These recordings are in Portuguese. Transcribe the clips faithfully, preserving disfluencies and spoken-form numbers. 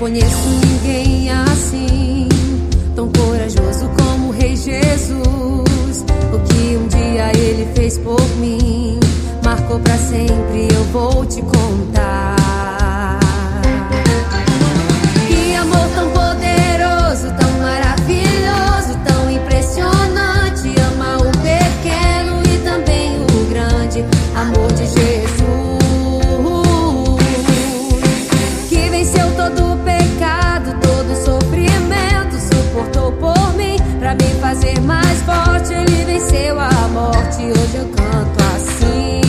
conheço ninguém assim, tão corajoso como o Rei Jesus. O que um dia Ele fez por mim marcou pra sempre, eu vou te contar. Que amor tão poderoso, tão maravilhoso, tão impressionante. Ama o pequeno e também o grande, amor de Jesus, que venceu todo o pecado, todo o sofrimento, suportou por mim, pra me fazer mais forte. Ele venceu a morte, hoje eu canto assim.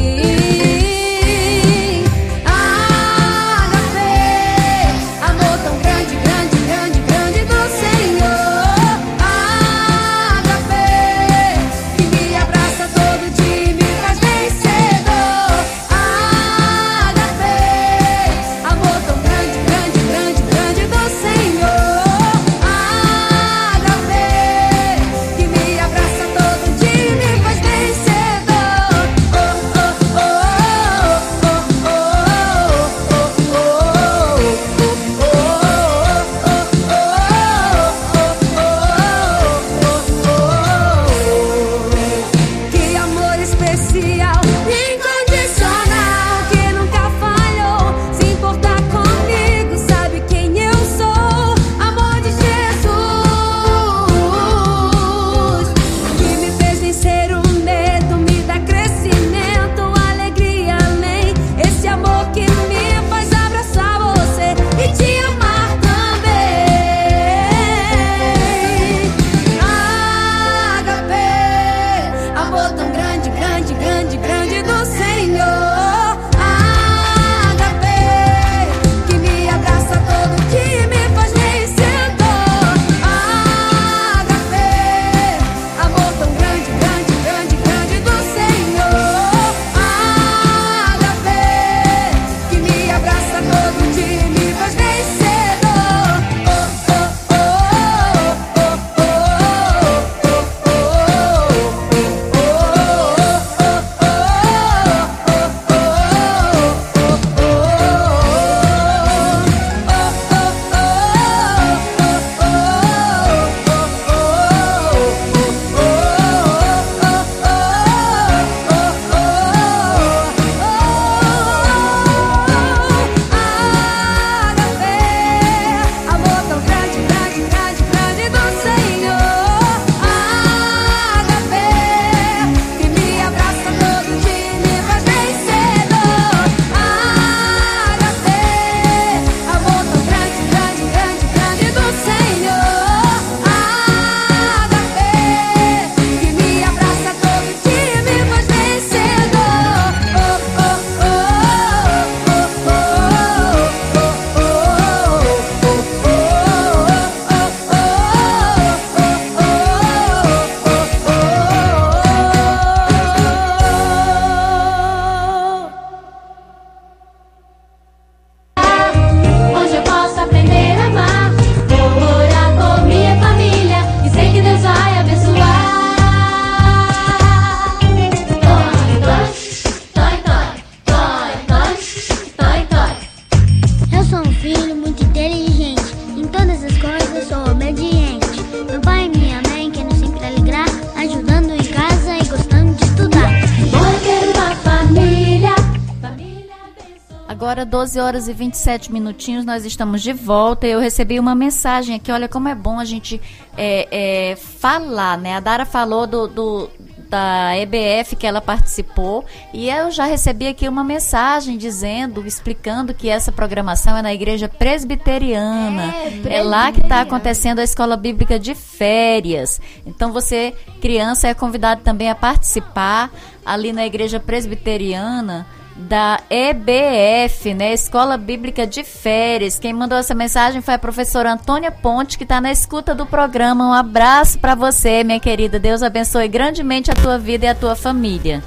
Agora doze horas e vinte e sete minutinhos, nós estamos de volta. Eu recebi uma mensagem aqui, olha como é bom a gente é, é, falar, né? A Dara falou do, do, da E B F que ela participou, e eu já recebi aqui uma mensagem dizendo, explicando que essa programação é na Igreja Presbiteriana. É, é lá que está acontecendo a Escola Bíblica de Férias. Então você, criança, é convidado também a participar ali na Igreja Presbiteriana da E B F, né? Escola Bíblica de Férias. Quem mandou essa mensagem foi a professora Antônia Ponte, que está na escuta do programa. Um abraço para você, minha querida. Deus abençoe grandemente a tua vida e a tua família.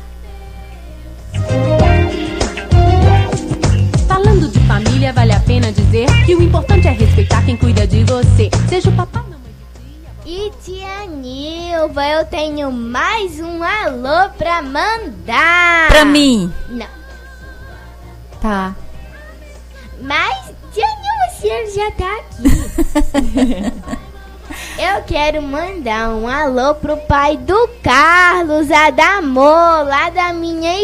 Falando de família, vale a pena dizer que o importante é respeitar quem cuida de você. Seja o papai, mamãe. E tia Nilva, eu tenho mais um alô pra mandar. Pra mim? Não. Tá. Mas, tia Nilva, se ele já tá aqui. Eu quero mandar um alô pro pai do Carlos Adamor, lá da minha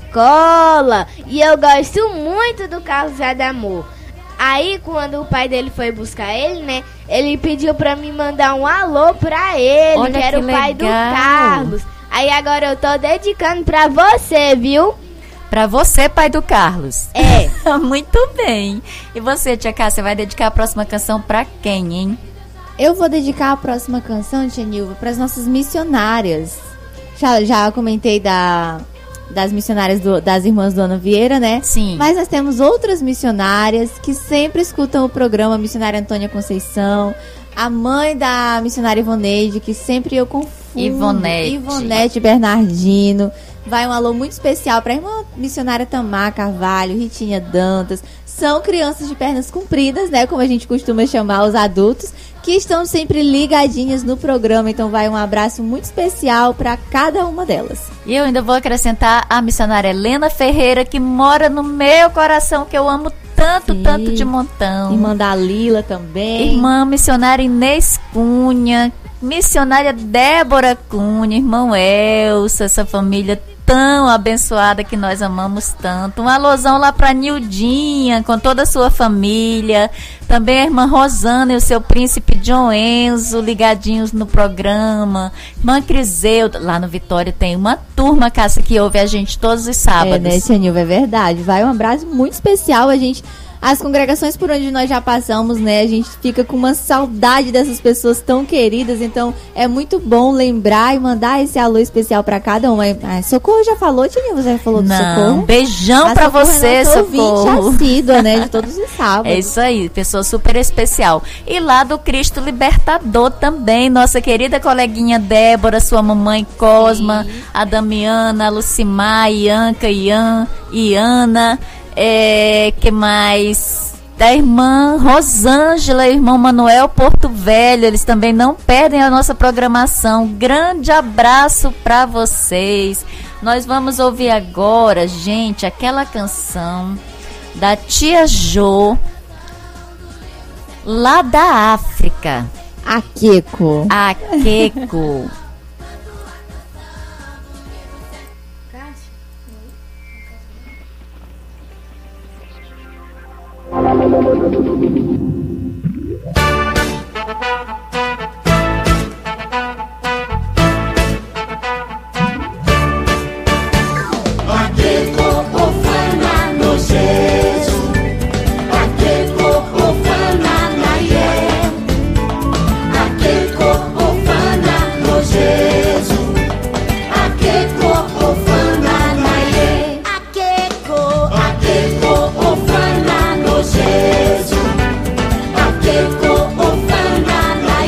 escola. E eu gosto muito do Carlos Adamor. Aí, quando o pai dele foi buscar ele, né? Ele pediu pra me mandar um alô pra ele, Olha que era que o pai legal. do Carlos. Aí agora eu tô dedicando pra você, viu? Pra você, pai do Carlos. É. Muito bem. E você, tia Cássia, vai dedicar a próxima canção pra quem, hein? Eu vou dedicar a próxima canção, tia Nilva, para as nossas missionárias. Já, já comentei da, das missionárias do, das irmãs Dona Vieira, né? Sim. Mas nós temos outras missionárias que sempre escutam o programa, a missionária Antônia Conceição, a mãe da missionária Ivoneide, que sempre eu confundo. Ivonete. Ivonete Bernardino. Vai um alô muito especial para a irmã missionária Tamar Carvalho, Ritinha Dantas. São crianças de pernas compridas, né? Como a gente costuma chamar os adultos, que estão sempre ligadinhas no programa. Então vai um abraço muito especial para cada uma delas. E eu ainda vou acrescentar a missionária Helena Ferreira, que mora no meu coração, que eu amo tanto, Sim. tanto de montão. Irmã da Lila também. Irmã missionária Inês Cunha, missionária Débora Cunha, irmão Elsa, essa família tão abençoada que nós amamos tanto. Um alusão lá pra Nildinha, com toda a sua família. Também a irmã Rosana e o seu príncipe John Enzo, ligadinhos no programa. Irmã Criseuda, lá no Vitória tem uma turma, Cássia, que ouve a gente todos os sábados. É, né, tia Nilva, é verdade. Vai um abraço muito especial. A gente, as congregações por onde nós já passamos, né, a gente fica com uma saudade dessas pessoas tão queridas. Então é muito bom lembrar e mandar esse alô especial pra cada uma. Ah, Socorro já falou, tia Nilva, já falou do Não, Socorro? beijão A pra Socorro você, é nossa Socorro. ouvinte assídua, né, de todos os sábados. É isso aí, pessoa super especial. E lá do Cristo Libertador também, nossa querida coleguinha Débora, sua mamãe Cosma, Sim. a Damiana, a Lucimar, Ianca, Ian, Iana, é, que mais? Da irmã Rosângela, irmão Manuel Porto Velho, eles também não perdem a nossa programação. Grande abraço pra vocês. Nós vamos ouvir agora, gente, aquela canção da tia Jô, lá da África, A Keko. a Keko. Ofana no Jesus,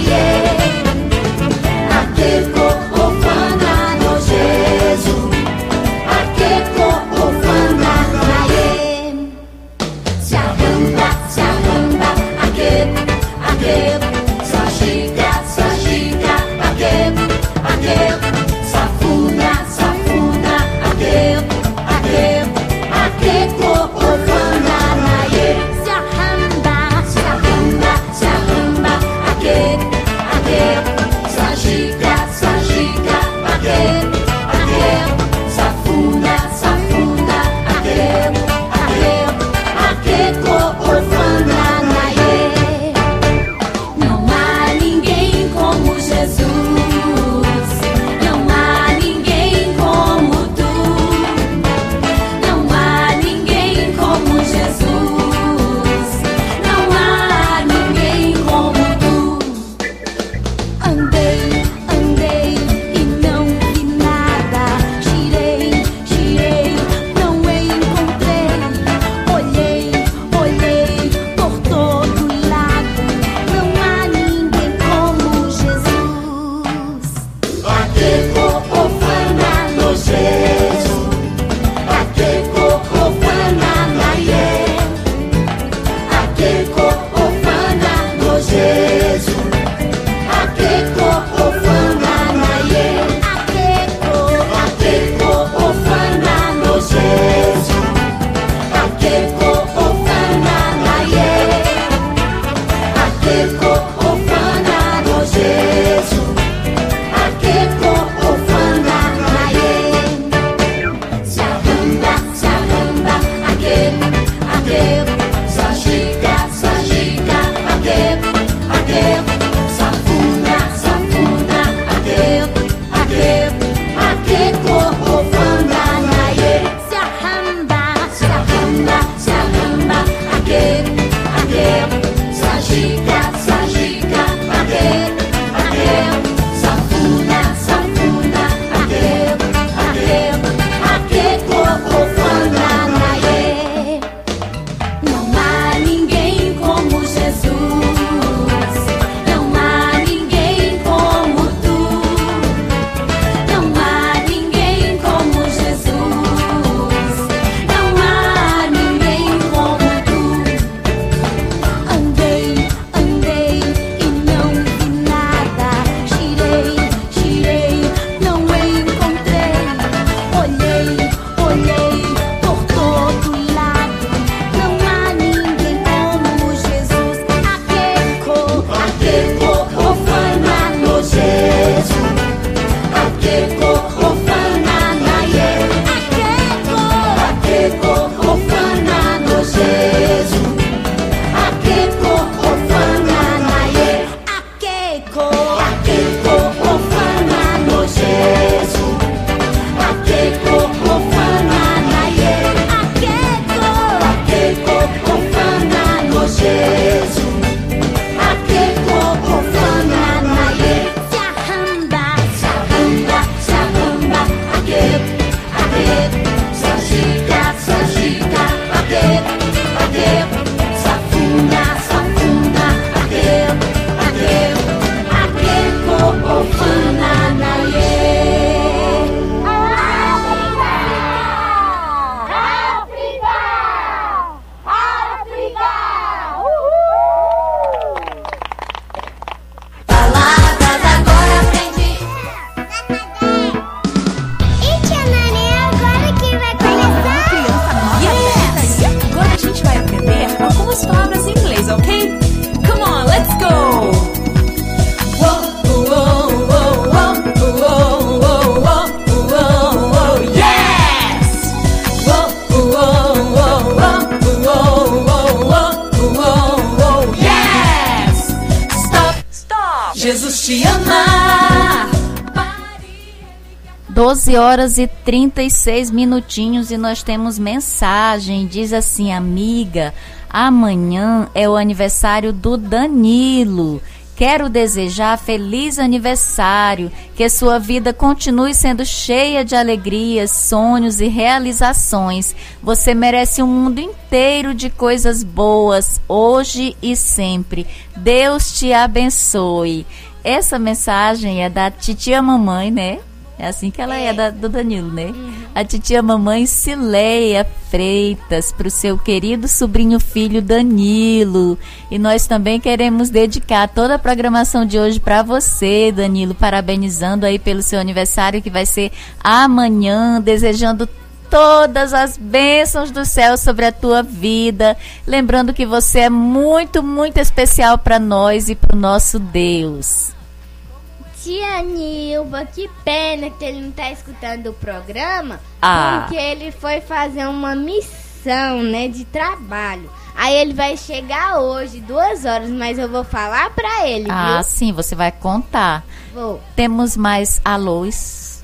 doze horas e trinta e seis minutinhos e nós temos mensagem. Diz assim: amiga, amanhã é o aniversário do Danilo. Quero desejar feliz aniversário, que sua vida continue sendo cheia de alegrias, sonhos e realizações. Você merece um mundo inteiro de coisas boas, hoje e sempre. Deus te abençoe. Essa mensagem é da titia mamãe, né? É assim que ela é, é da, do Danilo, né? Uhum. A titia mamãe Cileia Freitas, para o seu querido sobrinho filho Danilo. E nós também queremos dedicar toda a programação de hoje para você, Danilo, parabenizando aí pelo seu aniversário que vai ser amanhã, desejando todas as bênçãos do céu sobre a tua vida. Lembrando que você é muito, muito especial para nós e para o nosso Deus. Tia Nilva, que pena que ele não tá escutando o programa, ah. porque ele foi fazer uma missão, né, de trabalho. Aí ele vai chegar hoje, duas horas, mas eu vou falar pra ele, ah, viu? sim, você vai contar. Vou. Temos mais alôs?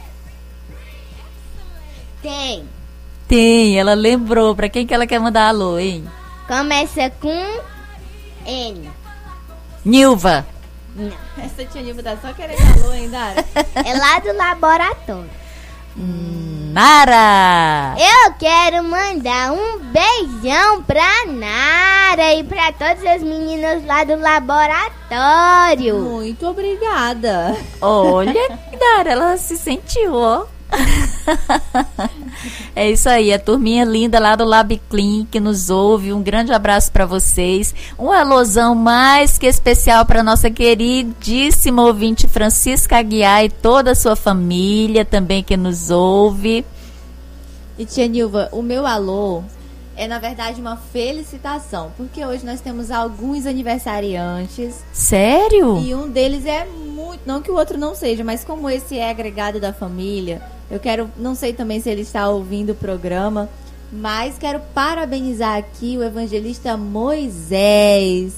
Tem. Tem, ela lembrou. Pra quem que ela quer mandar alô, hein? Começa com N. Nilva. Não. Essa tia Nilva tá só querendo alô, hein, Dara? É lá do laboratório. Hum, Nara! Eu quero mandar um beijão pra Nara e pra todas as meninas lá do laboratório. Muito obrigada. Olha, Nara, ela se sentiu, ó. É isso aí, a turminha linda lá do Lab Clean que nos ouve, um grande abraço para vocês, um alôzão mais que especial para nossa queridíssima ouvinte Francisca Aguiar e toda a sua família também que nos ouve. E tia Nilva, o meu alô é na verdade uma felicitação, porque hoje nós temos alguns aniversariantes. Sério? E um deles é muito, não que o outro não seja, mas como esse é agregado da família, eu quero, não sei também se ele está ouvindo o programa, mas quero parabenizar aqui o evangelista Moisés,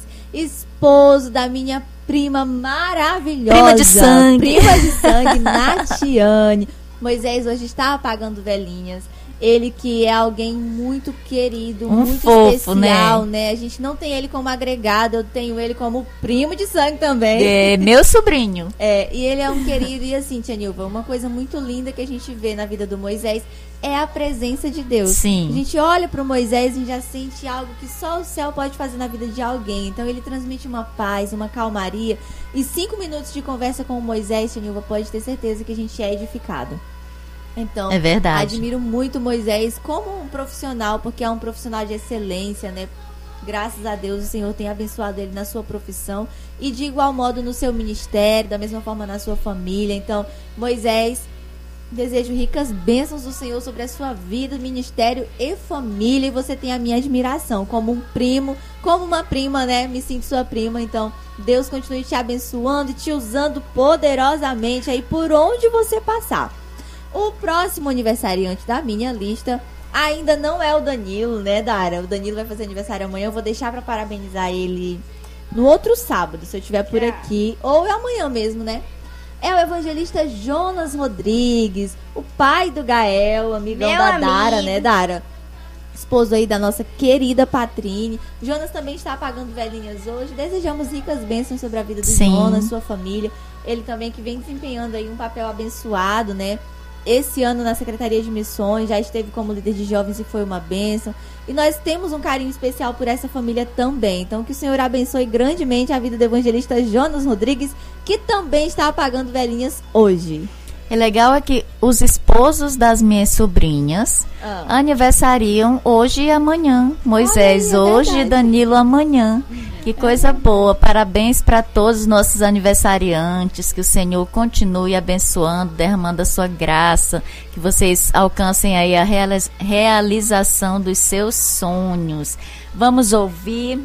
esposo da minha prima maravilhosa. Prima de sangue. Prima de sangue, Natiane. Moisés hoje está apagando velhinhas. Ele que é alguém muito querido, um muito fofo, especial, né? né? A gente não tem ele como agregado, eu tenho ele como primo de sangue também. É, meu sobrinho. É, e ele é um querido. E assim, tia Nilva, uma coisa muito linda que a gente vê na vida do Moisés é a presença de Deus. Sim. A gente olha pro Moisés e já sente algo que só o céu pode fazer na vida de alguém. Então ele transmite uma paz, uma calmaria. E cinco minutos de conversa com o Moisés, tia Nilva, pode ter certeza que a gente é edificado. Então, é verdade. Admiro muito Moisés como um profissional, porque é um profissional de excelência, né? Graças a Deus o Senhor tem abençoado ele na sua profissão e de igual modo no seu ministério, da mesma forma na sua família. Então, Moisés, desejo ricas bênçãos do Senhor sobre a sua vida, ministério e família. E você tem a minha admiração como um primo, como uma prima, né? Me sinto sua prima. Então, Deus continue te abençoando e te usando poderosamente aí por onde você passar. O próximo aniversariante da minha lista ainda não é o Danilo, né, Dara? O Danilo vai fazer aniversário amanhã. Eu vou deixar pra parabenizar ele no outro sábado, se eu estiver por aqui. Ou é amanhã mesmo, né? É o evangelista Jonas Rodrigues, o pai do Gael, amigão Meu da amigo. Dara, né, Dara? Esposo aí da nossa querida Patrine. Jonas também está apagando velhinhas hoje. Desejamos ricas bênçãos sobre a vida do Sim. Jonas, sua família. Ele também que vem desempenhando aí um papel abençoado, né? Esse ano na Secretaria de Missões, já esteve como líder de jovens e foi uma bênção. E nós temos um carinho especial por essa família também. Então que o Senhor abençoe grandemente a vida do evangelista Jonas Rodrigues, que também está apagando velhinhas hoje. É legal é que os esposos das minhas sobrinhas Ah. aniversariam hoje e amanhã. Moisés Olha aí, é hoje e verdade. Danilo amanhã. Que coisa boa. Parabéns para todos os nossos aniversariantes. Que o Senhor continue abençoando, derramando a sua graça. Que vocês alcancem aí a realiz- realização dos seus sonhos. Vamos ouvir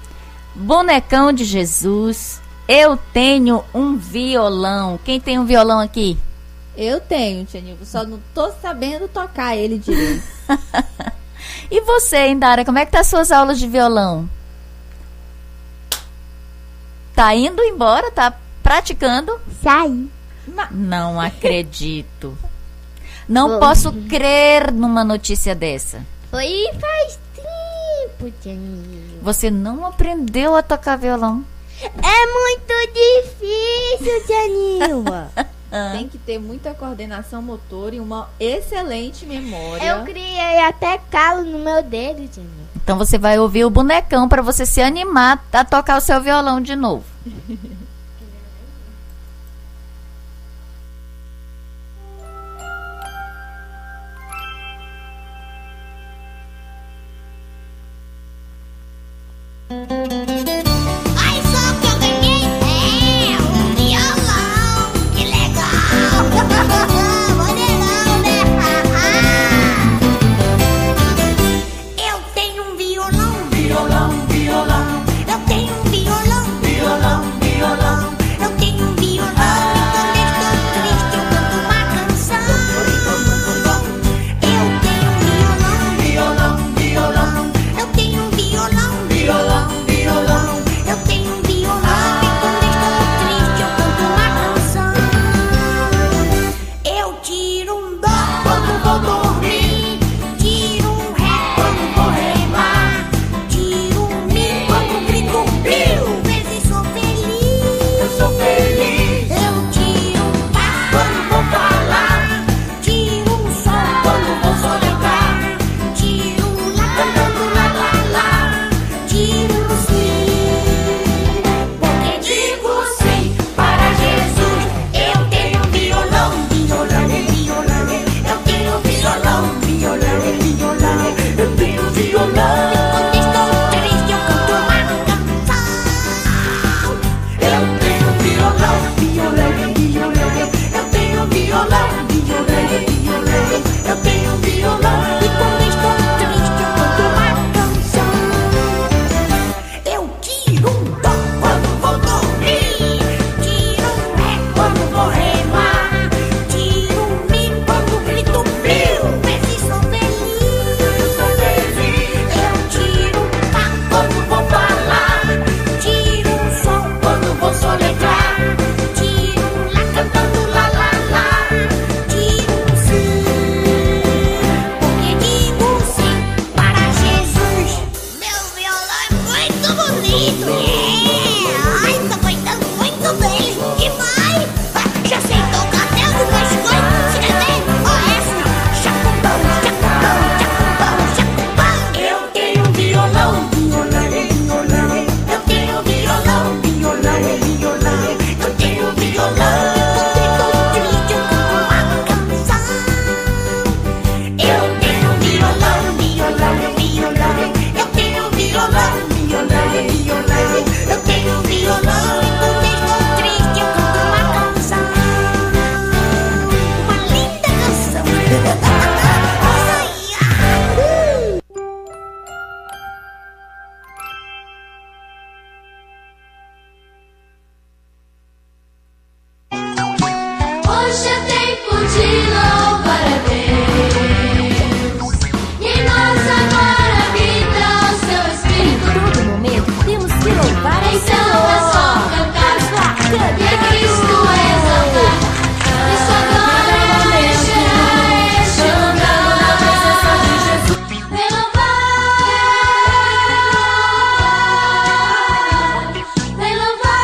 Bonecão de Jesus. Eu tenho um violão. Quem tem um violão aqui? Eu tenho, tia Nilva, só não tô sabendo tocar ele direito. E você, hein, Dara? Como é que tá as suas aulas de violão? Tá indo embora? Tá praticando? Sai. Não acredito. Não Foi. posso crer numa notícia dessa. Foi faz tempo, tia Nilva. Você não aprendeu a tocar violão? É muito difícil, tia Nilva. Tem que ter muita coordenação motora e uma excelente memória. Eu criei até calo no meu dedo, tia Nilva. Então você vai ouvir o bonecão para você se animar a tocar o seu violão de novo. Ai, só que eu ganhei é um violão, que legal! Maneirão, né? Eu tenho um violão, violão, violão. Eu tenho um violão, violão, violão. Eu tenho um violão e quando estou triste eu canto uma canção. Eu tenho um violão, violão, violão. Eu tenho um violão, violão, violão. Eu tenho um violão e quando estou triste eu canto uma canção. Eu tiro um dó quando vou dormir, tiro um ré quando vou remar, tiro um mi quando grito piu, vezes sou feliz. Eu sou feliz. Eu tiro um fá quando vou falar, tiro um sol quando vou soletrar, tiro um lá cantando lá lá lá, tiro um sim, porque digo sim para Jesus. Eu tenho um violão, violão, violão. Eu tenho um violão, violão, violão. Eu tenho um violão. E quando estou triste eu canto uma canção. Eu tenho um violão, violão, violão. Eu tenho um violão, violão, violão. Eu tenho um violão. E quando estou triste eu canto uma canção. Eu tiro um dó quando vou dormir, tiro um ré quando vou remar, tiro um mi quando grito piu, vezes sou feliz. Eu sou feliz. Eu tiro um fá quando vou falar, tiro um sol quando vou soletrar, tiro um lá cantando lá lá lá, tiro um sim, porque digo sim para Jesus. Meu violão é muito bonito. É. Ai, tô cuidando muito bem. E vai. Ah, já sei tocar até algumas coisas. Se quer ver? Ó, essa. Chacubão, chacubão, chacubão, chacubão. Eu tenho um violão, violão, violão. Eu tenho um violão, violão, violão. Eu tenho um violão. E quando estou triste eu canto uma canção. Eu tenho um violão, violão, violão. Eu tenho um violão, violão, violão. Eu tenho um violão e quando estou triste eu canto uma canção. Uma linda canção. Isso aí. Uh! Hoje é tempo de louvar a Deus, e nós agora habita o seu Espírito. Todo momento temos que louvar ao Então é Senhor. só cantar, e a Cristo exaltar, e sua glória encherá este lugar. Vem louvar, vem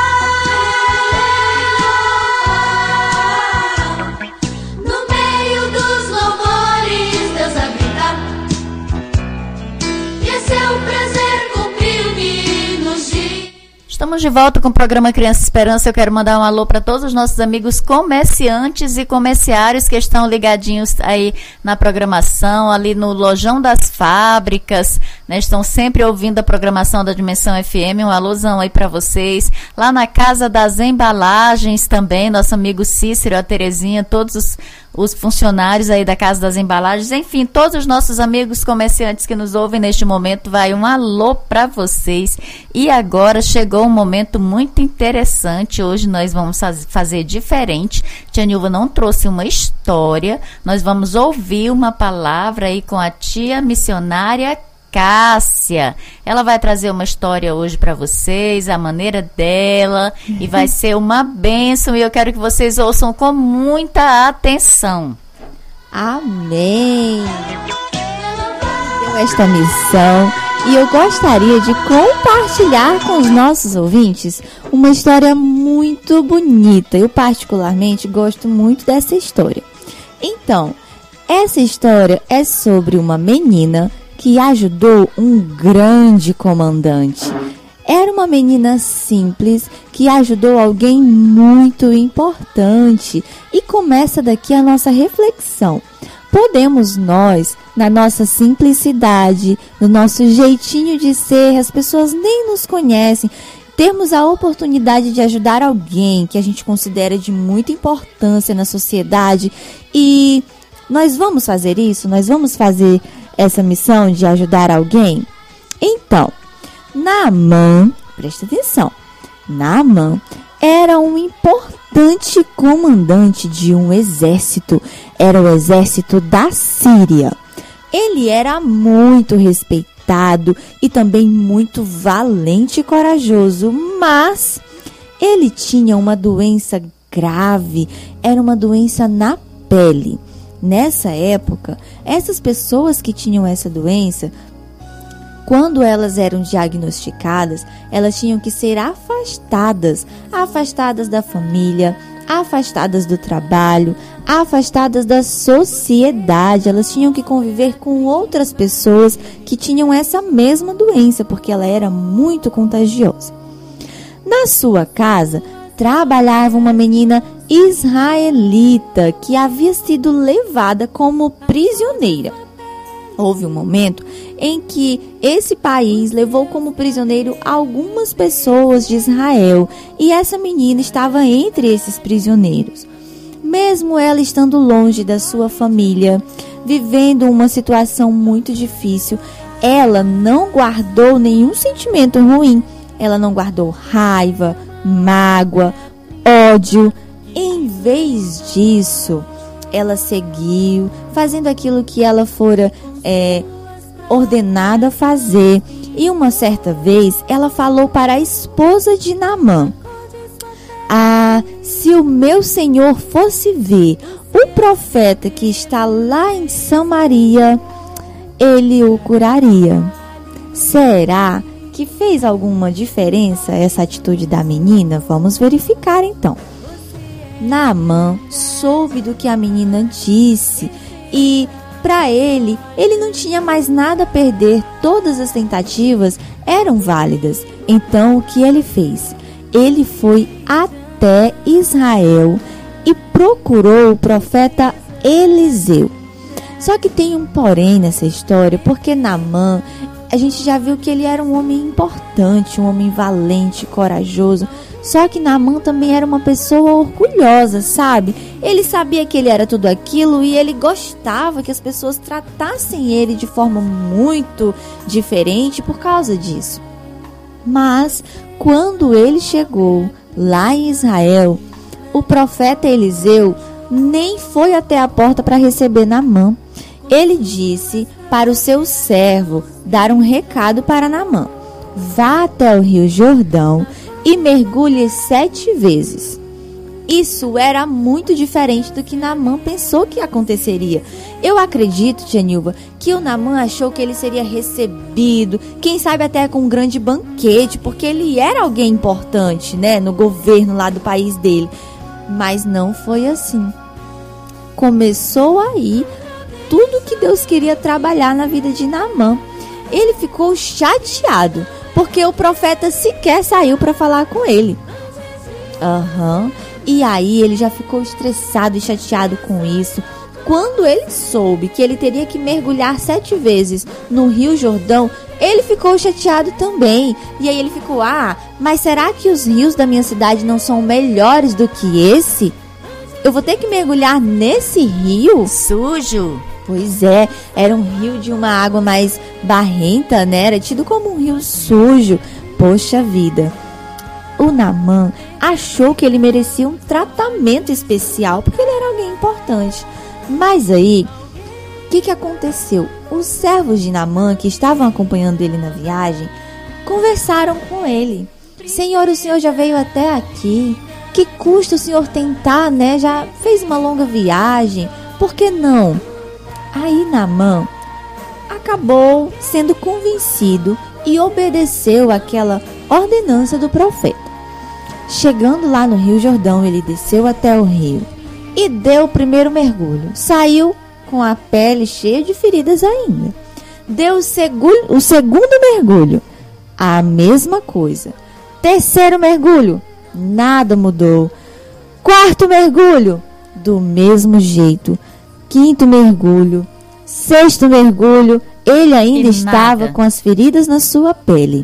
louvar. No meio dos louvores Deus habita, e é seu prazer cumprir-me nos dias. Estamos de volta com o programa Criança Esperança. Eu quero mandar um alô para todos os nossos amigos comerciantes e comerciários que estão ligadinhos aí na programação, ali no Lojão das Fábricas, né? Estão sempre ouvindo a programação da Dimensão F M. Um alôzão aí para vocês. Lá na Casa das Embalagens também, nosso amigo Cícero, a Terezinha, todos os, os funcionários aí da Casa das Embalagens, enfim, todos os nossos amigos comerciantes que nos ouvem neste momento, vai um alô para vocês. E agora chegou um momento muito interessante. Hoje nós vamos faz, fazer diferente. Tia Nilva não trouxe uma história, nós vamos ouvir uma palavra aí com a tia missionária Cássia. Ela vai trazer uma história hoje para vocês, a maneira dela, e vai ser uma bênção, e eu quero que vocês ouçam com muita atenção. Amém. Deu esta missão e eu gostaria de compartilhar com os nossos ouvintes uma história muito bonita. Eu particularmente gosto muito dessa história. Então, essa história é sobre uma menina que ajudou um grande comandante. Era uma menina simples que ajudou alguém muito importante. E começa daqui a nossa reflexão. Podemos nós, na nossa simplicidade, no nosso jeitinho de ser, as pessoas nem nos conhecem, termos a oportunidade de ajudar alguém que a gente considera de muita importância na sociedade, e nós vamos fazer isso? Nós vamos fazer essa missão de ajudar alguém? Então, Naamã, presta atenção, Naamã era um importante comandante de um exército, era o exército da Síria. Ele era muito respeitado e também muito valente e corajoso, mas ele tinha uma doença grave, era uma doença na pele. Nessa época, essas pessoas que tinham essa doença, quando elas eram diagnosticadas, elas tinham que ser afastadas, afastadas da família, afastadas do trabalho, afastadas da sociedade. Elas tinham que conviver com outras pessoas que tinham essa mesma doença, porque ela era muito contagiosa. Na sua casa, trabalhava uma menina israelita que havia sido levada como prisioneira. Houve um momento em que esse país levou como prisioneiro algumas pessoas de Israel, e essa menina estava entre esses prisioneiros. Mesmo ela estando longe da sua família, vivendo uma situação muito difícil, ela não guardou nenhum sentimento ruim. Ela não guardou raiva, mágoa, ódio. Em vez disso, ela seguiu fazendo aquilo que ela fora é, ordenada a fazer. E uma certa vez, ela falou para a esposa de Naamã: Ah, se o meu senhor fosse ver o profeta que está lá em Samaria, ele o curaria. Será que fez alguma diferença essa atitude da menina? Vamos verificar então. Naamã soube do que a menina disse e, para ele, ele não tinha mais nada a perder. Todas as tentativas eram válidas. Então, o que ele fez? Ele foi até Israel e procurou o profeta Eliseu. Só que tem um porém nessa história, porque Naamã, a gente já viu que ele era um homem importante, um homem valente, corajoso. Só que Naamã também era uma pessoa orgulhosa, sabe? Ele sabia que ele era tudo aquilo e ele gostava que as pessoas tratassem ele de forma muito diferente por causa disso. Mas, quando ele chegou lá em Israel, o profeta Eliseu nem foi até a porta para receber Naamã. Ele disse para o seu servo dar um recado para Naamã: vá até o rio Jordão e mergulhe sete vezes. Isso era muito diferente do que Naamã pensou que aconteceria. Eu acredito, tia Nilva, que o Naamã achou que ele seria recebido, quem sabe até com um grande banquete, porque ele era alguém importante, né, no governo lá do país dele. Mas não foi assim. Começou aí tudo que Deus queria trabalhar na vida de Naamã. Ele ficou chateado, porque o profeta sequer saiu para falar com ele. Aham. Uhum. E aí ele já ficou estressado e chateado com isso. Quando ele soube que ele teria que mergulhar sete vezes no Rio Jordão, ele ficou chateado também. E aí ele ficou: ah, mas será que os rios da minha cidade não são melhores do que esse? Eu vou ter que mergulhar nesse rio? Sujo. Pois é, era um rio de uma água mais barrenta, né? Era tido como um rio sujo. Poxa vida. O Naamã achou que ele merecia um tratamento especial, porque ele era alguém importante. Mas aí, o que, que aconteceu? Os servos de Naamã, que estavam acompanhando ele na viagem, conversaram com ele. Senhor, o senhor já veio até aqui. Que custa o senhor tentar, né? Já fez uma longa viagem. Por que não? Aí Naamã acabou sendo convencido e obedeceu àquela ordenança do profeta. Chegando lá no Rio Jordão, ele desceu até o rio e deu o primeiro mergulho. Saiu com a pele cheia de feridas ainda. Deu o, segu- o segundo mergulho, a mesma coisa. Terceiro mergulho, nada mudou. Quarto mergulho, do mesmo jeito. Quinto mergulho, sexto mergulho, ele ainda E estava nada. com as feridas na sua pele.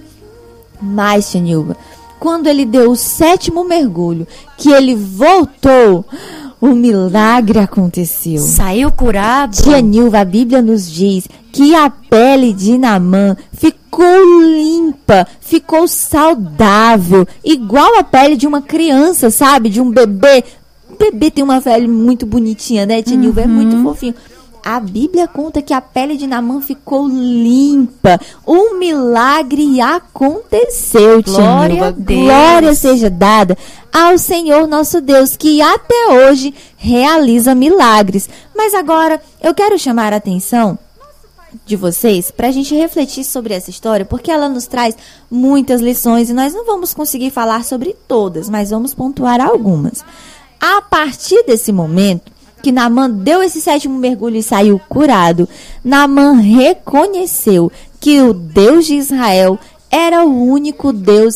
Mas, tia Nilva, quando ele deu o sétimo mergulho, que ele voltou, o milagre aconteceu. Saiu curado. Tia Nilva, a Bíblia nos diz que a pele de Naamã ficou limpa, ficou saudável, igual a pele de uma criança, sabe? De um bebê. O bebê tem uma pele muito bonitinha, né, tia Nilva? É muito fofinho. A Bíblia conta que a pele de Naamã ficou limpa. Um milagre aconteceu, tia Glória Nilva. a Deus. Glória seja dada ao Senhor nosso Deus, que até hoje realiza milagres. Mas agora eu quero chamar a atenção de vocês para a gente refletir sobre essa história, porque ela nos traz muitas lições e nós não vamos conseguir falar sobre todas, mas vamos pontuar algumas. A partir desse momento que Naamã deu esse sétimo mergulho e saiu curado, Naamã reconheceu que o Deus de Israel era o único Deus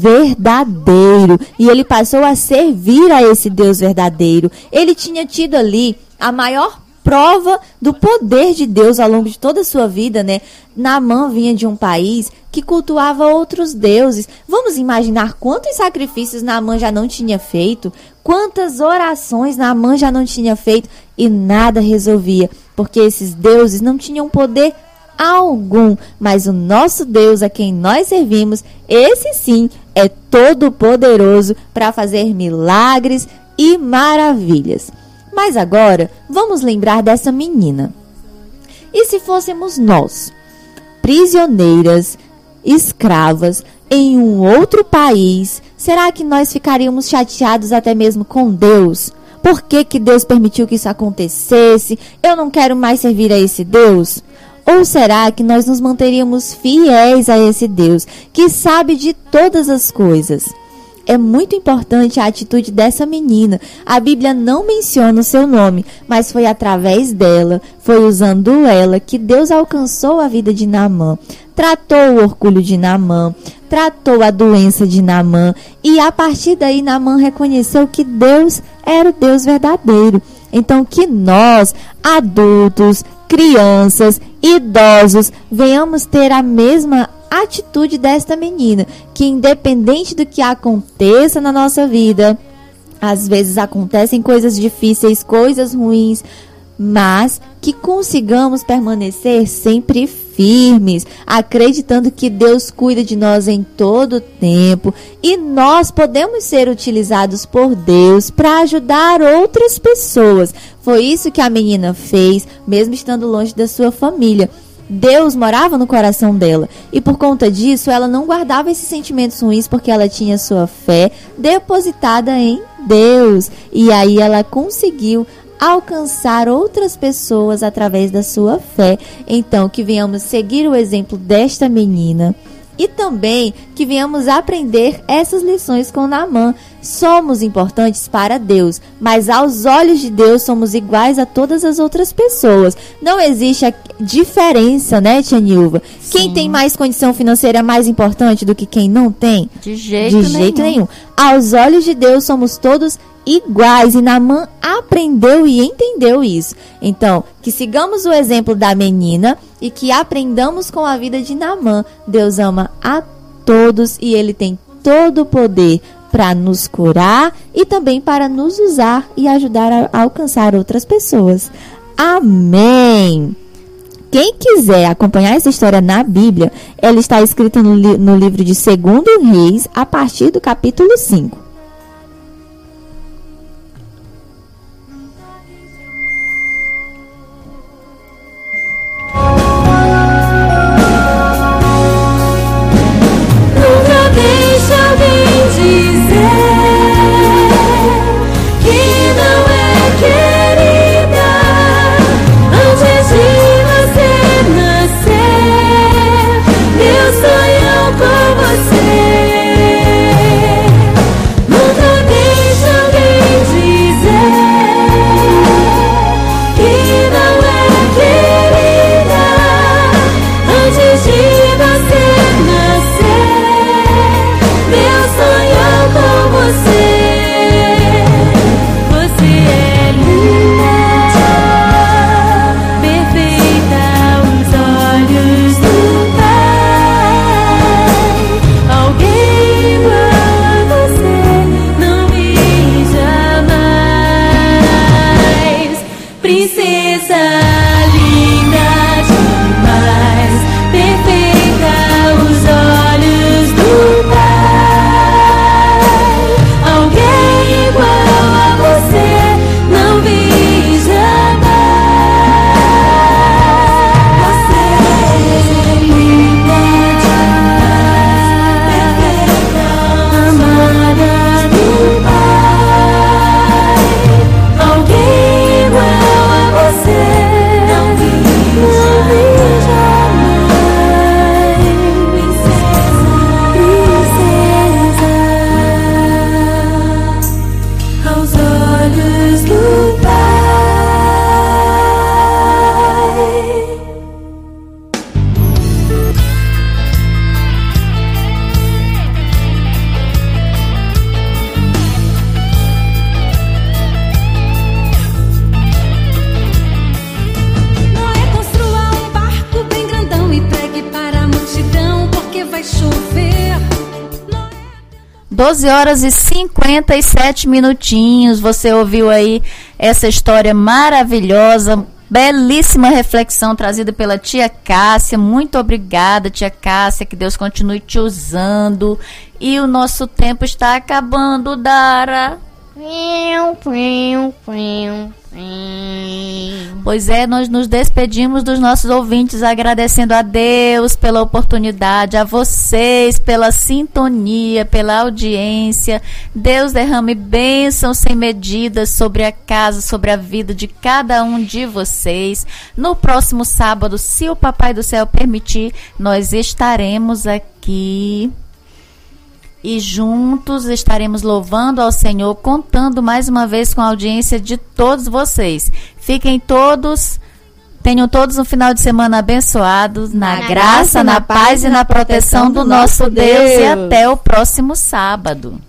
verdadeiro e ele passou a servir a esse Deus verdadeiro. Ele tinha tido ali a maior prova do poder de Deus ao longo de toda a sua vida, né? Naamã vinha de um país que cultuava outros deuses. Vamos imaginar quantos sacrifícios Naamã já não tinha feito, quantas orações Naamã já não tinha feito e nada resolvia, porque esses deuses não tinham poder algum, mas o nosso Deus a quem nós servimos, esse sim é todo poderoso para fazer milagres e maravilhas. Mas agora, vamos lembrar dessa menina. E se fôssemos nós, prisioneiras, escravas, em um outro país, será que nós ficaríamos chateados até mesmo com Deus? Por que que Deus permitiu que isso acontecesse? Eu não quero mais servir a esse Deus? Ou será que nós nos manteríamos fiéis a esse Deus, que sabe de todas as coisas? É muito importante a atitude dessa menina. A Bíblia não menciona o seu nome, mas foi através dela, foi usando ela que Deus alcançou a vida de Naamã, tratou o orgulho de Naamã, tratou a doença de Naamã e a partir daí Naamã reconheceu que Deus era o Deus verdadeiro. Então que nós, adultos, crianças, idosos, venhamos ter a mesma atitude desta menina, que independente do que aconteça na nossa vida, às vezes acontecem coisas difíceis, coisas ruins, mas que consigamos permanecer sempre firmes, acreditando que Deus cuida de nós em todo o tempo e nós podemos ser utilizados por Deus para ajudar outras pessoas. Foi isso que a menina fez, mesmo estando longe da sua família. Deus morava no coração dela e por conta disso ela não guardava esses sentimentos ruins porque ela tinha sua fé depositada em Deus e aí ela conseguiu alcançar outras pessoas através da sua fé. Então que venhamos seguir o exemplo desta menina e também que venhamos aprender essas lições com Naamã. Somos importantes para Deus, mas aos olhos de Deus somos iguais a todas as outras pessoas. Não existe a diferença, né, tia Nilva? Sim. Quem tem mais condição financeira é mais importante do que quem não tem? De jeito De jeito nenhum. nenhum. Aos olhos de Deus somos todos iguais e Naamã aprendeu e entendeu isso. Então, que sigamos o exemplo da menina e que aprendamos com a vida de Naamã. Deus ama a todos e ele tem todo o poder para nos curar e também para nos usar e ajudar a alcançar outras pessoas. Amém! Quem quiser acompanhar essa história na Bíblia, ela está escrita no, li- no livro de Segundo Reis, a partir do capítulo cinco. Nunca deixe alguém dizer que não é querida. doze horas e cinquenta e sete minutinhos. Você ouviu aí essa história maravilhosa, belíssima reflexão trazida pela tia Cássia. Muito obrigada, tia Cássia, que Deus continue te usando. E o nosso tempo está acabando, Dara. Pois é, nós nos despedimos dos nossos ouvintes, agradecendo a Deus pela oportunidade, a vocês pela sintonia, pela audiência. Deus derrame bênçãos sem medidas sobre a casa, sobre a vida de cada um de vocês. No próximo sábado, se o Papai do Céu permitir, nós estaremos aqui. E juntos estaremos louvando ao Senhor, contando mais uma vez com a audiência de todos vocês. Fiquem todos, tenham todos um final de semana abençoado, na, na graça, na paz e na proteção do nosso Deus. Deus. E até o próximo sábado.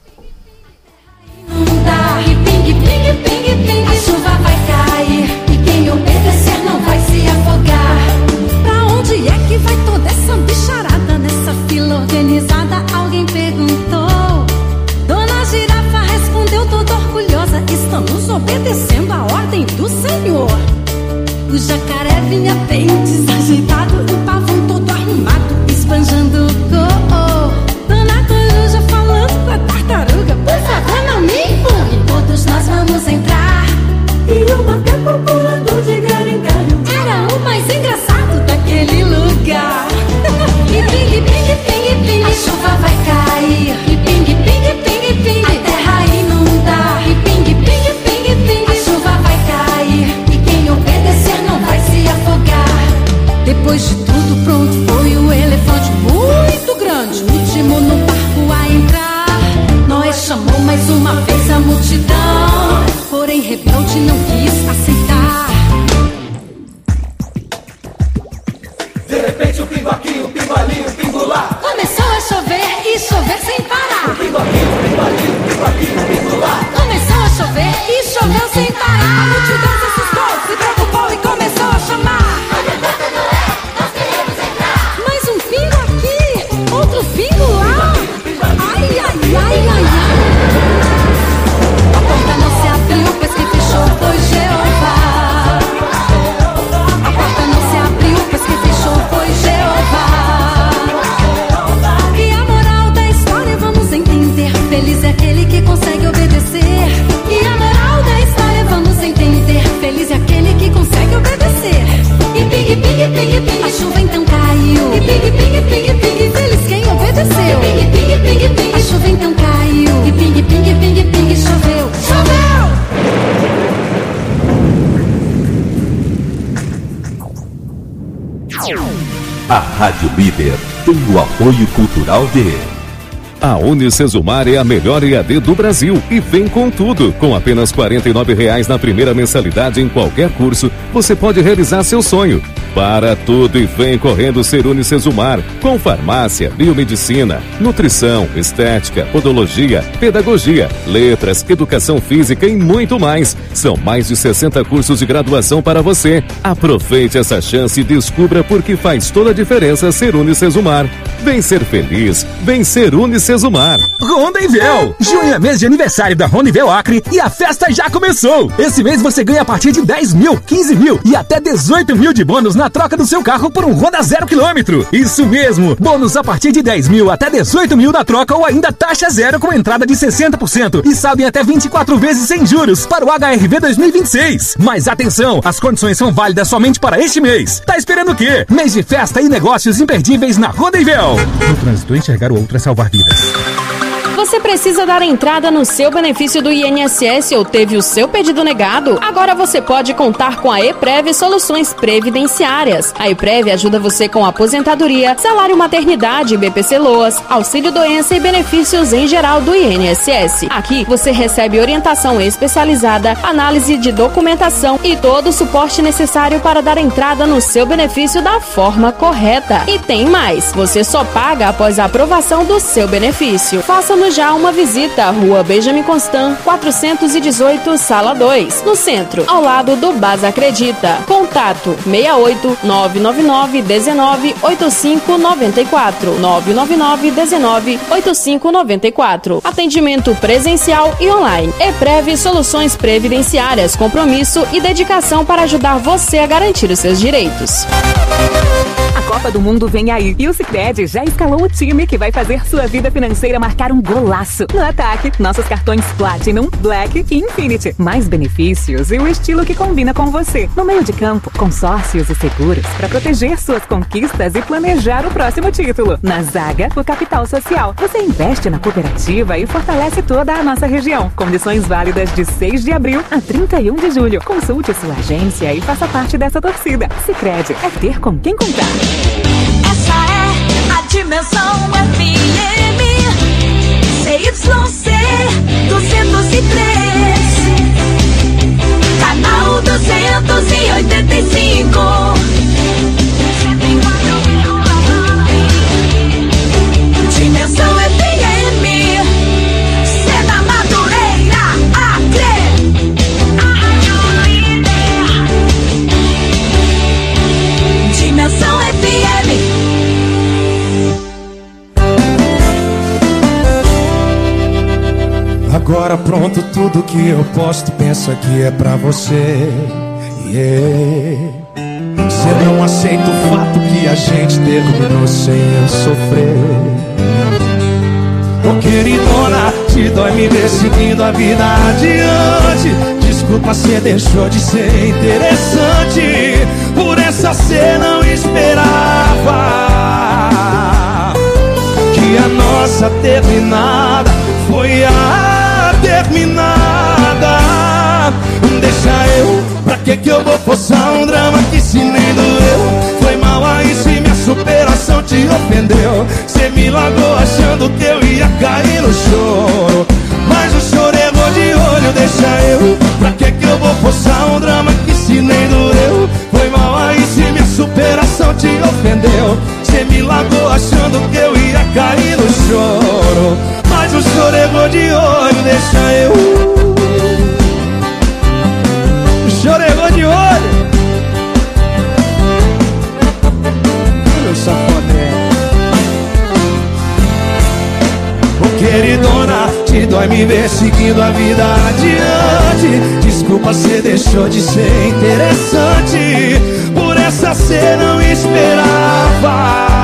A chuva vai cair e quem obedecer não vai se afogar. Pra onde é que vai toda essa bicharada nessa fila organizada? Alguém perguntou. Dona Girafa respondeu toda orgulhosa: estamos obedecendo a ordem do Senhor. O jacaré vinha bem desajeitado, o pavão todo arrumado, esbanjando o cor. Dona Coruja falando com a tartaruga: por favor, não me empurre, todos nós vamos entrar. E o macaco pulando de galho em galho era o mais engraçado daquele lugar. E ping, ping, ping, ping, a chuva vai cair. E ping, ping, ping, ping, a terra inundar. E ping, ping, ping, ping, a chuva vai cair e quem obedecer não vai se afogar. Depois de tudo pronto, foi o elefante muito grande, o último no barco a entrar. Noé chamou mais uma vez a multidão, porém rebelde não quis aceitar. De repente o pingo aqui, o pingo ali, o pingo lá. Começou a chover e chover sem parar. O pingo aqui, o pingo ali, o pingo aqui, o pingo lá. Começou a chover e choveu sem parar. A multidão se assustou, se preocupou e começou a chamar. Abre a porta, Noé, nós queremos entrar. Mais um pingo aqui, outro pingo lá. Ai, ai, ai, ai, ai. A porta não se abriu, pois quem fechou foi Jeová. A porta não se abriu, pois quem fechou foi Jeová. E a moral da história vamos entender: feliz é aquele que consegue obedecer. E a moral da história vamos entender: feliz é aquele que consegue obedecer. E ping, ping, ping, ping, a chuva então caiu. E ping, ping, ping, ping, feliz quem obedeceu. E ping, ping, ping, ping, a chuva então caiu. E ping, ping, ping, ping, choveu, choveu. A Rádio Líder tem o apoio cultural de... A Unicesumar é a melhor E A D do Brasil e vem com tudo. Com apenas quarenta e nove reais na primeira mensalidade em qualquer curso, você pode realizar seu sonho. Para tudo e vem correndo ser Unicesumar, com farmácia, biomedicina, nutrição, estética, podologia, pedagogia, letras, educação física e muito mais. São mais de sessenta cursos de graduação para você. Aproveite essa chance e descubra por que faz toda a diferença ser Unicesumar. Vem ser feliz, vem ser Unicesumar. Rondevel! Junho é mês de aniversário da Rondevel Acre e a festa já começou! Esse mês você ganha a partir de dez mil, quinze mil e até dezoito mil de bônus na troca do seu carro por um Honda zero quilômetro. Isso mesmo! Bônus a partir de dez mil até dezoito mil na troca ou ainda taxa zero com entrada de sessenta por cento e saldo em até vinte e quatro vezes sem juros para o H R V dois mil e vinte e seis. Mas atenção, as condições são válidas somente para este mês. Tá esperando o quê? Mês de festa e negócios imperdíveis na Rondevel. No trânsito, enxergar o outro é salvar vidas. Você precisa dar entrada no seu benefício do I N S S ou teve o seu pedido negado? Agora você pode contar com a EPREV Soluções Previdenciárias. A EPREV ajuda você com aposentadoria, salário maternidade, B P C Loas, auxílio doença e benefícios em geral do I N S S. Aqui você recebe orientação especializada, análise de documentação e todo o suporte necessário para dar entrada no seu benefício da forma correta. E tem mais, você só paga após a aprovação do seu benefício. Faça-nos já uma visita à Rua Benjamin Constant, quatrocentos e dezoito, Sala dois, no centro, ao lado do Baza Acredita. Contato seis oito nove nove nove um nove oito cinco nove quatro nove nove nove um nove oito cinco nove quatro. Atendimento presencial e online. EPREV Soluções Previdenciárias, compromisso e dedicação para ajudar você a garantir os seus direitos. A Copa do Mundo vem aí e o Sicredi já escalou o time que vai fazer sua vida financeira marcar um golaço. No ataque, nossos cartões Platinum, Black e Infinity. Mais benefícios e o estilo que combina com você. No meio de campo, consórcios e seguros para proteger suas conquistas e planejar o próximo título. Na zaga, o capital social. Você investe na cooperativa e fortalece toda a nossa região. Condições válidas de seis de abril a trinta e um de julho. Consulte sua agência e faça parte dessa torcida. Sicredi é ter com quem contar. Essa é a Dimensão F M C Y C duzentos e três, canal duzentos e oitenta e cinco. Dimensão F M, Sena Madureira, Acre, a Rádio Líder. Dimensão F M. Agora pronto, tudo que eu posto, pensa que é pra você. Yeah. Você não aceita o fato que a gente terminou sem eu sofrer. Ô queridona, te dói me ver seguindo a vida adiante. Desculpa, cê deixou de ser interessante. Por essa cê não esperava que a nossa terminada foi a terminada. Deixa eu, pra que que eu vou forçar um drama que se nem doeu? Foi mal aí se minha superação te ofendeu. Cê me largou achando que eu ia cair no choro, mas o choro errou de olho. Deixa eu, pra que que eu vou forçar um drama que se nem doeu? Foi mal aí se minha superação te ofendeu. Cê me largou achando que eu ia cair no choro, mas o choro errou de olho. Deixa eu, choro errou de olho. Meu safadé. Ô queridona, te dói me ver seguindo a vida adiante. Desculpa, cê deixou de ser interessante. Por essa cê não esperava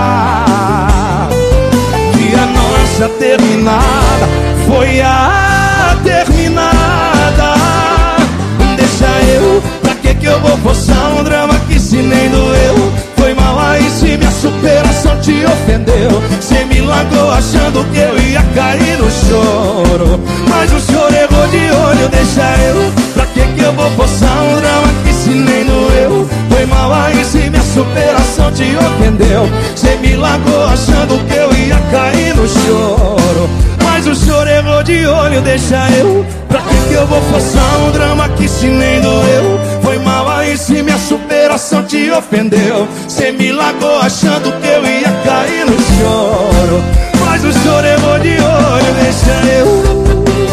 que a nossa terminada foi a terminada. Deixa eu, pra que que eu vou forçar um drama que se nem doeu? Foi mal aí se minha superação te ofendeu. Cê me largou achando que eu ia cair no choro, mas o choro errou de olho. Deixa eu, pra que que eu vou forçar um drama que se nem doeu? Foi mal aí se minha superação te ofendeu. Cê me largou achando que eu ia cair no choro, mas o choro errou de olho. Deixa eu, pra que que eu vou forçar um drama que se nem doeu? Foi mal aí se minha superação te ofendeu. Cê me largou achando que eu ia cair no choro, mas o choro errou de olho. Deixa eu,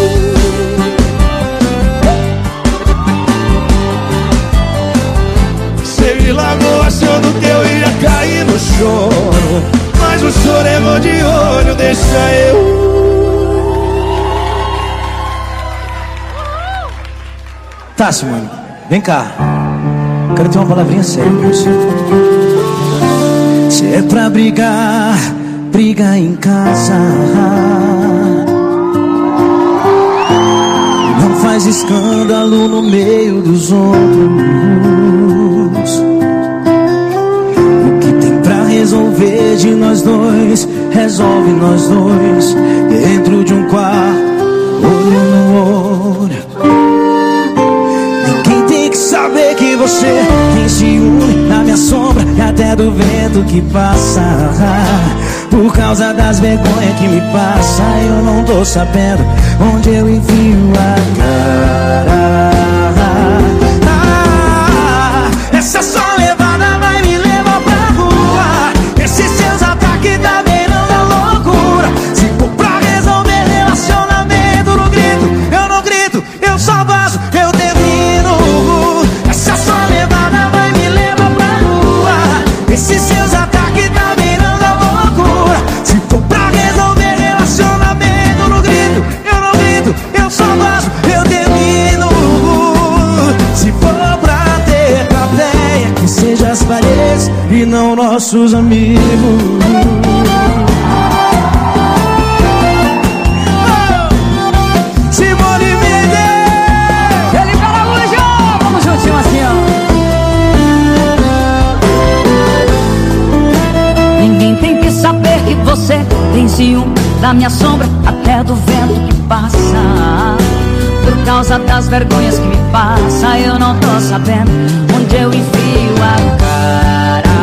cê me largou achando que eu ia cair no choro, mas o choro errou de olho. Deixa eu. Tássio, mano, vem cá. Quero ter uma palavrinha séria com você. Se é pra brigar, briga em casa. Não faz escândalo no meio dos outros. O que tem pra resolver de nós dois, resolve nós dois. Dentro de um quarto, olho no olho. Saber que você tem ciúme da minha sombra e até do vento que passa. Por causa das vergonhas que me passa, eu não tô sabendo onde eu enfio a cara. Ah, essa só levada vai me levar pra rua. Esses seus ataques também não dão loucura. Se for pra resolver relação, seja as paredes e não nossos amigos. Simone Mendes, Felipe Araújo, vamos juntinho assim, ó. Ninguém tem que saber que você tem ciúme da minha sombra, até do vento que passa. Por causa das vergonhas que me passa, eu não tô sabendo onde eu enfio a cara.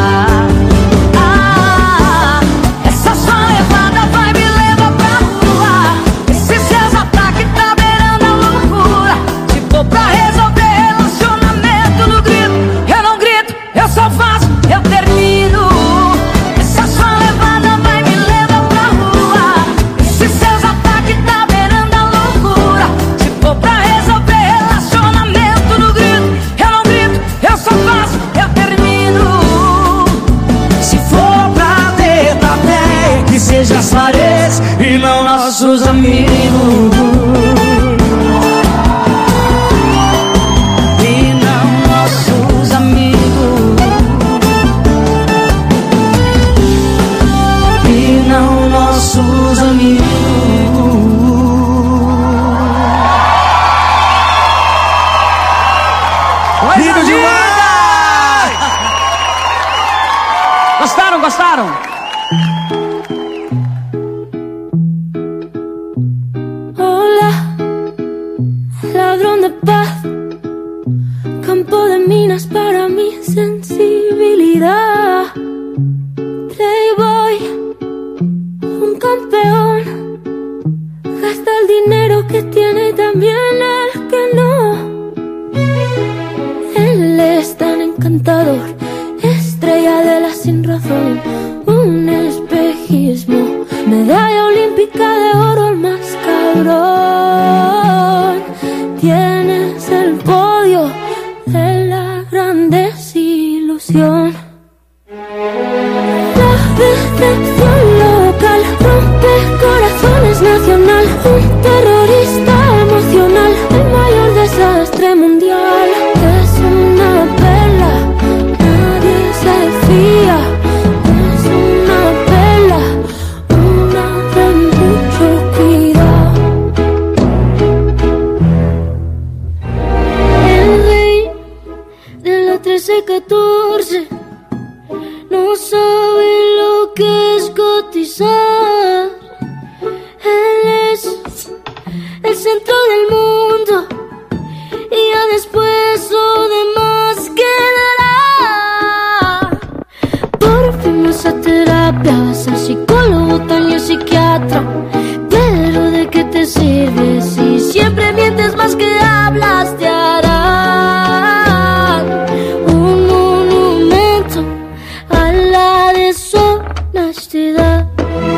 Ah, essa sua levada vai me levar pra rua. Esses seus ataques tá beirando a loucura. Se for pra resolver relacionamento no grito, eu não grito, eu só faço, eu termino. Essa sua levada vai me levar pra rua. Esses seus ataques tá beirando a loucura. Se for pra resolver relacionamento no grito, eu não grito, eu só faço, eu termino. se for pra ter plateia, que seja as paredes e não nossos amigos. E não nossos amigos. E não nossos amigos. Lindo demais! Gostaram, gostaram? Hola, ladrón de paz, campo de minas para mi sensibilidad. Playboy, un campeón, gasta el dinero que tiene y también el que no. Él es tan encantador, estrella de la sin razón, un espejismo, medalla olímpica de oro, el más cabrón. Tienes el podio de la gran desilusión. La decepción local rompe corazones nacional, un terrorista emocional, el mayor desastre mundial. Es una pela, nadie se fía. Es una pela, una de mucho cuidado. El rey de la trece catorce no sabe lo que es cotizar. Él es el centro del mundo y ya después lo demás quedará. Por fin vas a terapia, vas al psicólogo, también psiquiatra. Pero ¿de qué te sirve si siempre mientes más que hablas? Te harán un monumento a la deshonestidad.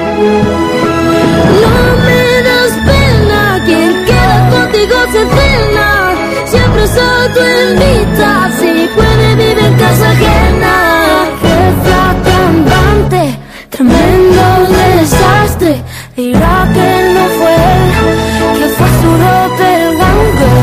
No me das pena, quien queda contigo se cena. Siempre se autoinvita, si puede vive en casa ajena. Jefa cantante, tremendo desastre. Dirá que no fue él, que fue su doppelganger.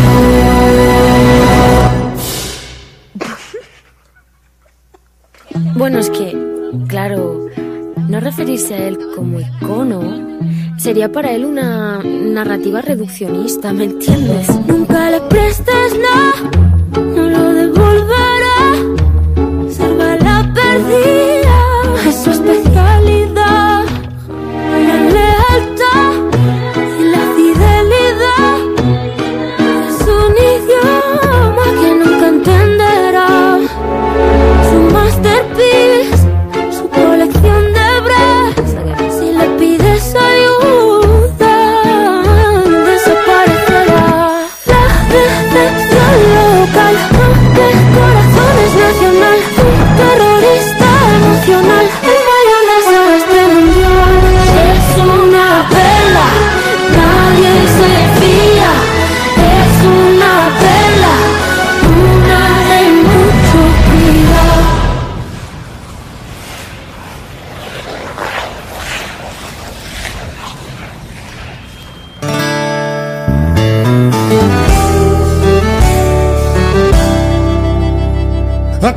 Bueno, es que, claro, no referirse a él como icono sería para él una narrativa reduccionista, ¿me entiendes? Nunca le prestes nada, no lo devolverá. Salva la perdida, es su especialidad. La lealtad y la fidelidad es un idioma que nunca entenderá. Su masterpiece, su colección de bras. Si le pides ayuda, desaparecerá. La decepción local rompe corazón.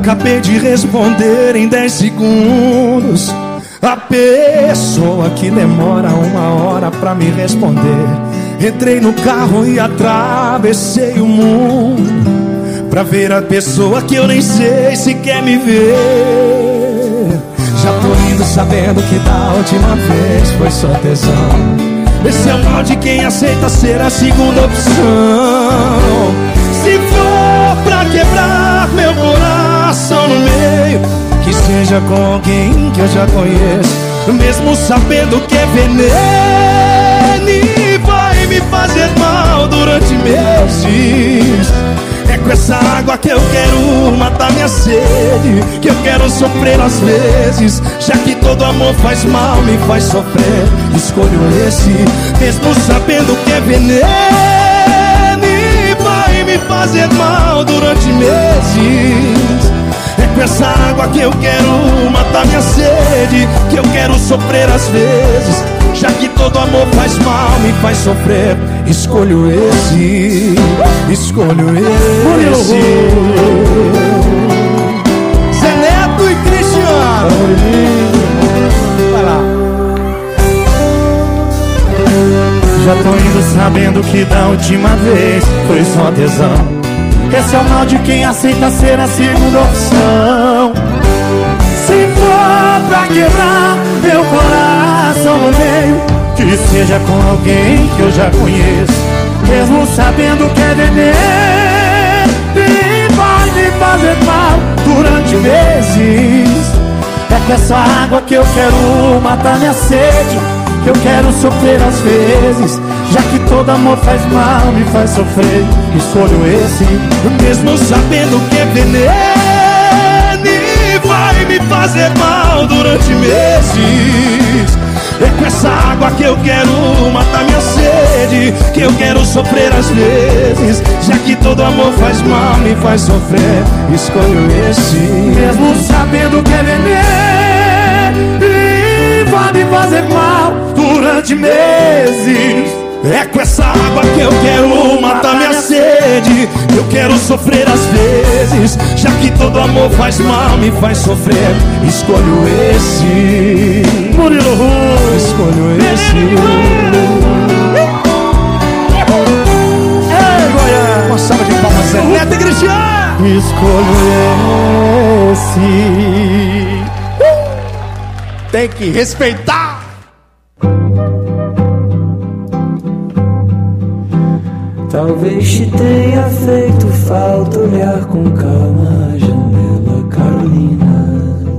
acabei de responder em dez segundos. A pessoa que demora uma hora pra me responder. Entrei no carro e atravessei o mundo pra ver a pessoa que eu nem sei se quer me ver. Já tô indo sabendo que da última vez foi só tesão. Esse é o mal de quem aceita ser a segunda opção. Se for pra quebrar meu coração no meio, que seja com alguém que eu já conheço, mesmo sabendo que é veneno e vai me fazer mal durante meses. É com essa água que eu quero matar minha sede, que eu quero sofrer às vezes, já que todo amor faz mal, me faz sofrer. Escolho esse, mesmo sabendo que é veneno e vai me fazer mal durante meses. É com essa água que eu quero matar minha sede, que eu quero sofrer às vezes, já que todo amor faz mal, me faz sofrer. Escolho esse, escolho esse. Zé Neto e Cristiano. Vai lá. Já tô indo sabendo que da última vez foi só tesão. Esse é o mal de quem aceita ser a segunda opção. Se for pra quebrar meu coração no meio, que seja com alguém que eu já conheço, mesmo sabendo que é veneno e vai me fazer mal durante meses. É com essa água que eu quero matar minha sede, que eu quero sofrer às vezes, já que todo amor faz mal, me faz sofrer. Escolho esse, mesmo sabendo que é veneno e vai me fazer mal durante meses. É com essa água que eu quero matar minha sede, que eu quero sofrer às vezes, já que todo amor faz mal, me faz sofrer. Escolho esse, mesmo sabendo que é veneno e vai me fazer mal durante meses. É com essa água que eu quero matar minha sede, eu quero sofrer às vezes, já que todo amor faz mal, me faz sofrer. Escolho esse, Murilo Ru, escolho esse. Ei, Goiás, uma salva de palmas, Zé Neto e Cristiano. Escolho esse. Tem que respeitar. Talvez te tenha feito falta olhar com calma a janela, Carolina.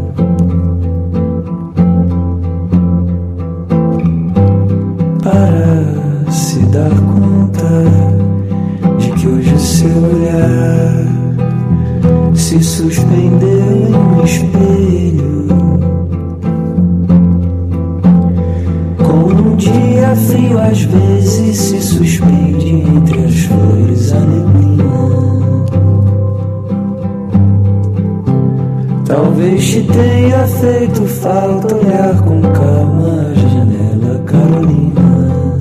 Para se dar conta de que hoje o seu olhar se suspendeu em um espelho. Com um dia frio às vezes se suspende entre as flores a neblina. Talvez te tenha feito falta olhar com calma a janela, Carolina.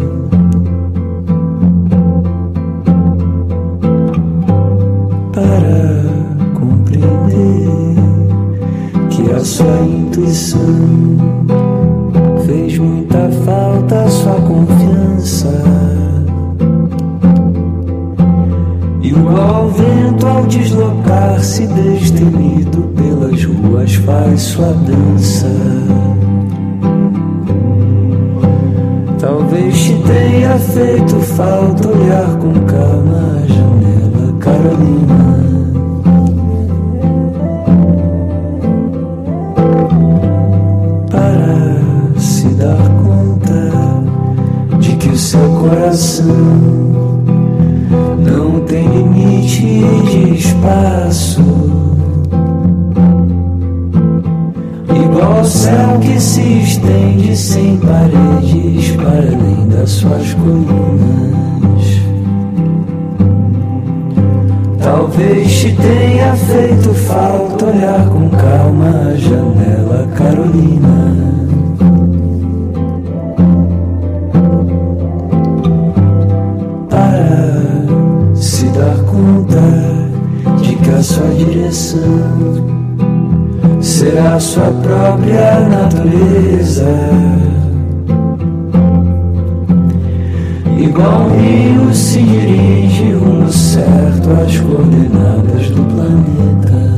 Para compreender que a sua intuição fez muita falta, a sua confiança. Igual ao vento ao deslocar-se destemido pelas ruas faz sua dança. Talvez te tenha feito falta olhar com calma a janela, Carolina. Para se dar conta de que o seu coração não tem limite de espaço, igual ao céu que se estende sem paredes para além das suas colinas. Talvez te tenha feito falta olhar com calma a janela, Carolina. Para se dar conta de que a sua direção buscar sua própria natureza. Igual um rio se dirige rumo certo às coordenadas do planeta.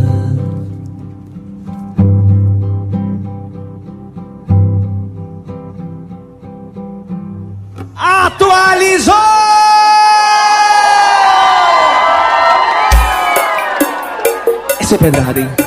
Atualizou! Essa é pedrada, hein?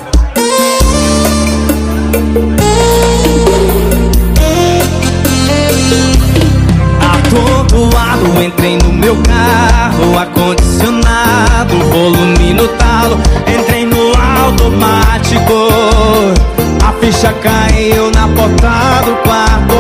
Atordoado, entrei no meu carro, ar-condicionado, volume no talo, entrei no automático. A ficha caiu na porta do quarto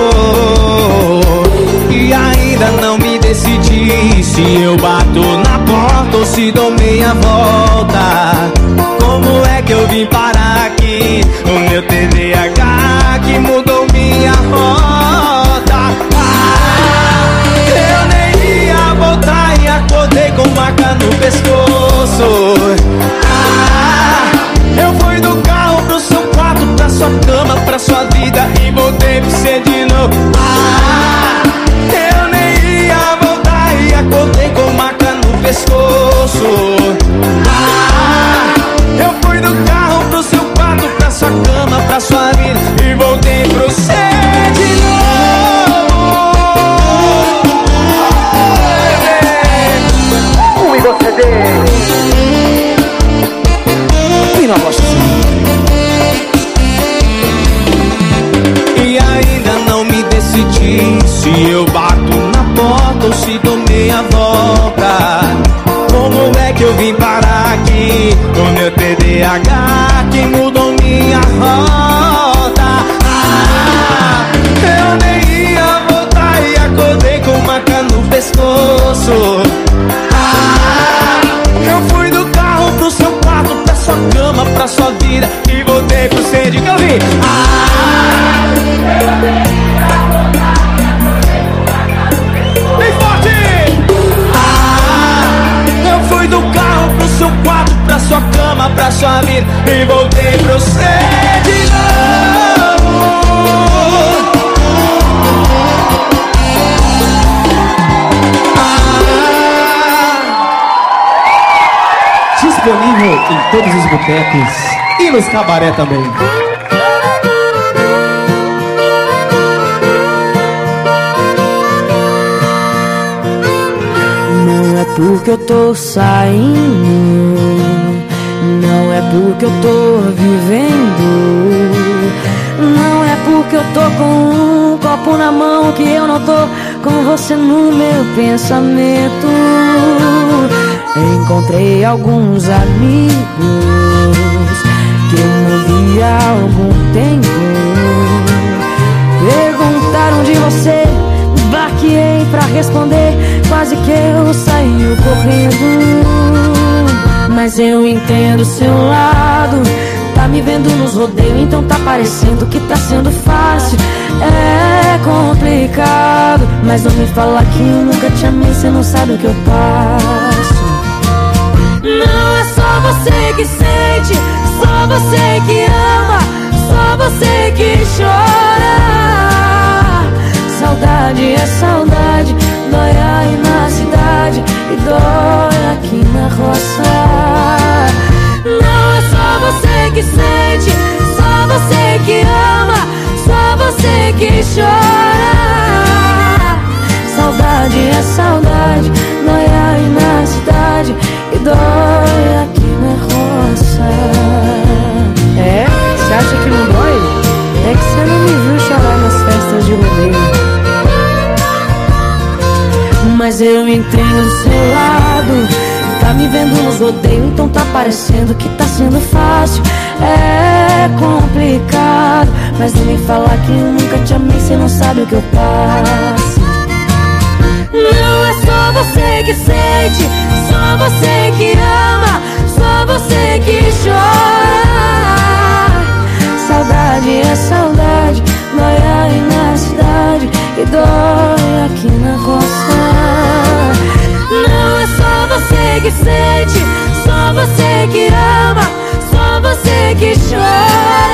e ainda não me decidi se eu bato na porta ou se dou meia volta. Como é que eu vim parar aqui? O meu T D A H que mudou minha rota. Ah, eu nem ia voltar e acordei com maca no pescoço. Ah, eu fui do carro pro seu quarto, pra sua cama, pra sua vida e voltei pra você de novo. Ah, eu nem ia voltar e acordei com maca no pescoço. Ah, eu fui do carro pro seu quarto, pra sua cama, pra sua vida e voltei pro você de novo. Um e você dele. E na voz e ainda não me decidi se eu bato na porta ou se dou meia volta. Como é que eu vim parar aqui? O meu T D A H que mudou minha rota. Ah, eu nem ia voltar e acordei com maca no pescoço. Ah, eu fui do carro pro seu quarto, pra sua cama, pra sua vida e voltei pro sede que eu vi. Ah, bem forte! Ah, eu fui do carro pro seu quarto, pra sua cama, pra sua vida e voltei pro você de novo. Ah, disponível em todos os botecos e nos cabaré também. Não é porque eu tô saindo, não é porque eu tô vivendo, não é porque eu tô com um copo na mão que eu não tô com você no meu pensamento. Encontrei alguns amigos que eu não via há algum tempo. Perguntaram de você, baqueei pra responder, quase que eu saí correndo. Mas eu entendo seu lado, tá me vendo nos rodeios, então tá parecendo que tá sendo fácil. É complicado, mas não me fala que eu nunca te amei, cê não sabe o que eu passo. Não é só você que sente, só você que ama, só você que chora. Saudade é saudade, dói aí na cidade e dói aqui na roça. Não é só você que sente, só você que ama, só você que chora. Saudade é saudade, dói aí na cidade e dói aqui na roça. É? Você acha que não dói? É que você não me viu chorar nas festas de rodeio. Mas eu entendo do seu lado, tá me vendo nos rodeios, então tá parecendo que tá sendo fácil. É complicado, mas não me fala que eu nunca te amei, cê não sabe o que eu passo. Não é só você que sente, só você que ama, só você que chora. Saudade é saudade, dói aí na cidade e dói aqui na roça. Não é só você que sente, só você que ama, só você que chora.